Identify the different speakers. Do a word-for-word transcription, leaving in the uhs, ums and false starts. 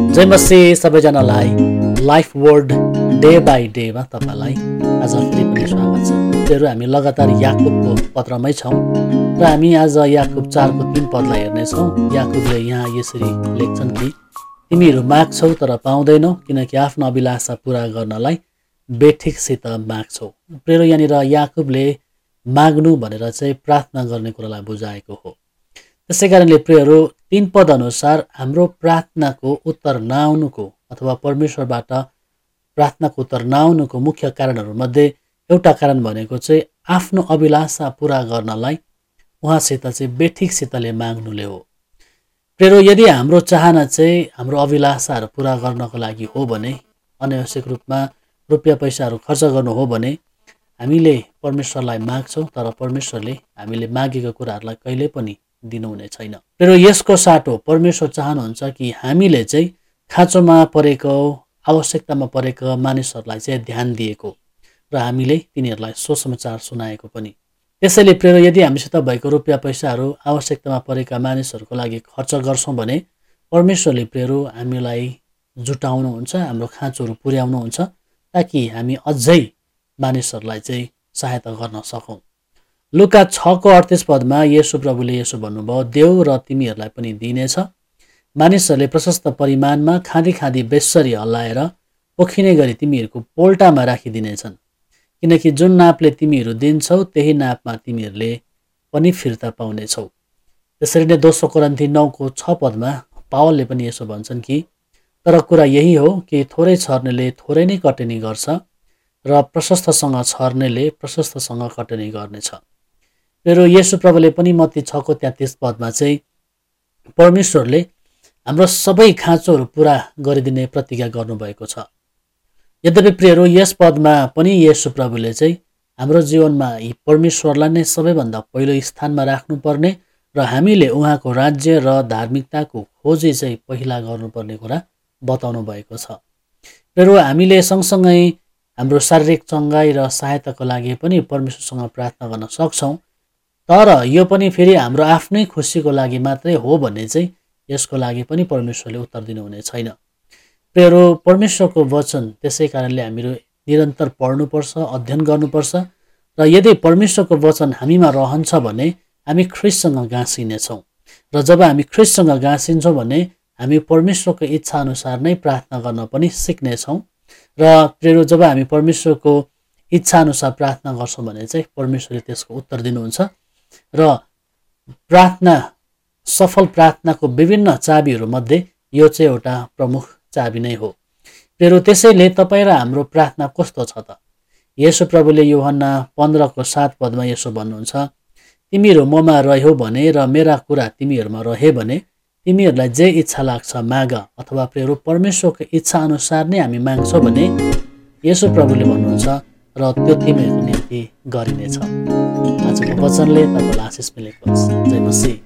Speaker 1: जय मसीह सबैजनालाई life word day by डेमा तपाईँलाई आज फेरि पनि स्वागत छ। त्योहरू हामी लगातार याकुबको पत्रमै छौँ र हामी आज याकुब चारको तीन पदलाई हेर्नेछौँ। याकुबले यहाँ यसरी लेख्छन् कि तिमीहरू माग्छौ तर पाउँदैनौ, किनकि आफ्नो अभिलाषा पुरा गर्नलाई बेठिकसित माग्छौ। प्रेरो यहाँनिर याकुबले माग्नु भनेर चाहिँ प्रार्थना गर्ने कुरालाई बुझाएको हो। त्यसै कारणले प्रियहरू तीन पद अनुसार हाम्रो प्रार्थनाको उत्तर नआउनुको अथवा परमेश्वरबाट प्रार्थनाको उत्तर नआउनुको मुख्य कारणहरूमध्ये एउटा कारण भनेको चाहिँ आफ्नो अभिलाषा पुरा गर्नलाई उहाँसित चाहिँ बेठिकसितले माग्नुले हो। प्रियहरू यदि हाम्रो चाहना चाहिँ हाम्रो अभिलाषाहरू पुरा गर्नको लागि हो भने, अनावश्यक रूपमा रुपियाँ पैसाहरू खर्च गर्नु हो भने हामीले परमेश्वरलाई माग्छौँ तर परमेश्वरले हामीले मागेको कुराहरूलाई कहिले पनि दिनुहुने छैन। तर यसको साटो परमेश्वर चाहनुहुन्छ कि हामीले चाहिँ खाँचोमा परेको, आवश्यकतामा परेको मानिसहरूलाई चाहिँ ध्यान दिएको र हामीले तिनीहरूलाई सुसमाचार सुनाएको पनि। त्यसैले प्रेरो यदि हामीसित भएको रुपियाँ पैसाहरू आवश्यकतामा परेका मानिसहरूको लागि खर्च गर्छौँ भने परमेश्वरले प्रेरो हामीलाई जुटाउनुहुन्छ, हाम्रो खाँचोहरू पुर्याउनुहुन्छ ताकि हामी अझै मानिसहरूलाई चाहिँ सहायता गर्न सकौँ। लुका छको अडतिस पदमा येशू प्रभुले यसो भन्नुभयो, देऊ र तिमीहरूलाई पनि दिनेछ। मानिसहरूले प्रशस्त परिमाणमा खाँदी खाँदी बेसरी हल्लाएर पोखिने गरी तिमीहरूको पोल्टामा राखिदिनेछन्, किनकि जुन नापले तिमीहरू दिन्छौ त्यही नापमा तिमीहरूले पनि फिर्ता पाउनेछौ। त्यसरी नै दोस्रो कोरिन्थी नौको छ पदमा पावलले पनि यसो भन्छन् कि तर कुरा यही हो कि थोरै छर्नेले थोरै नै कटनी गर्छ र प्रशस्तसँग छर्नेले प्रशस्तसँग कटनी गर्नेछ। मेरो येशू प्रभुले पनि मत्ती छको तेत्तिस पदमा चाहिँ परमेश्वरले हाम्रो सबै खाँचोहरू पुरा गरिदिने प्रतिज्ञा गर्नुभएको छ। यद्यपि प्रियहरू यस पदमा पनि येशू प्रभुले चाहिँ हाम्रो जीवनमा यी परमेश्वरलाई नै सबैभन्दा पहिलो स्थानमा राख्नुपर्ने र हामीले उहाँको राज्य र धार्मिकताको खोजी चाहिँ पहिला गर्नुपर्ने कुरा बताउनु भएको छ। प्रियहरू हामीले सँगसँगै हाम्रो शारीरिक चङ्गाई र सहायताको लागि पनि परमेश्वरसँग प्रार्थना गर्न सक्छौँ, तर यो पनि फेरि हाम्रो आफ्नै खुसीको लागि मात्रै हो भने चाहिँ यसको लागि पनि परमेश्वरले उत्तर दिनुहुने छैन। प्रियहरू परमेश्वरको वचन त्यसै कारणले हामीहरू निरन्तर पढ्नुपर्छ, अध्ययन गर्नुपर्छ र यदि परमेश्वरको वचन हामीमा रहन्छ भने हामी ख्रीष्टसँग गाँसिनेछौँ र जब हामी ख्रीष्टसँग गाँसिन्छौँ भने हामी परमेश्वरको इच्छा अनुसार नै प्रार्थना गर्न पनि सिक्नेछौँ र प्रियहरू जब हामी परमेश्वरको इच्छा अनुसार प्रार्थना गर्छौँ भने चाहिँ परमेश्वरले त्यसको उत्तर दिनुहुन्छ र प्रार्थना सफल प्रार्थनाको विभिन्न चाबीहरू मध्ये यो चाहिँ एउटा प्रमुख चाबी नै हो। प्रियहरू त्यसैले तपाईँ र हाम्रो प्रार्थना कस्तो छ त? येशू प्रभुले यूहन्ना पन्ध्रको सात पदमा यसो भन्नुहुन्छ, तिमीहरू ममा रह्यौ भने र मेरा कुरा तिमीहरूमा रहे भने तिमीहरूलाई जे इच्छा लाग्छ माग। अथवा प्रियहरू परमेश्वरको इच्छा अनुसार नै हामी माग्छौँ भने येशू प्रभुले भन्नुहुन्छ र त्यो तिमीहरूको निम्ति गरिनेछ। आजको वचनले तपाईँलाई आशिष मिलेको होस्। जय मसीह।